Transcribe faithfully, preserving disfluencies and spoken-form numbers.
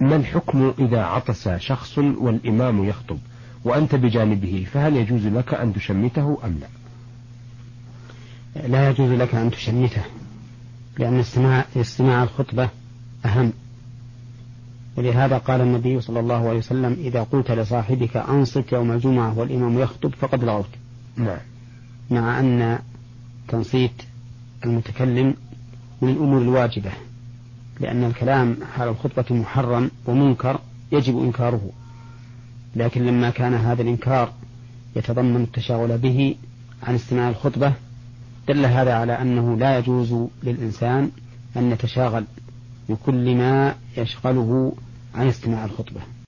ما الحكم إذا عطس شخص والإمام يخطب وأنت بجانبه، فهل يجوز لك أن تشمته أم لا؟ لا يجوز لك أن تشمته، لأن استماع, استماع الخطبة أهم. ولهذا قال النبي صلى الله عليه وسلم: إذا قلت لصاحبك أنصت يوم الجمعة والإمام يخطب فقد لغوت. نعم. مع أن تنصيت المتكلم من الأمور الواجبة، لأن الكلام حال الخطبة محرم ومنكر يجب إنكاره، لكن لما كان هذا الإنكار يتضمن التشاغل به عن استماع الخطبة دل هذا على أنه لا يجوز للإنسان أن يتشاغل بكل ما يشغله عن استماع الخطبة.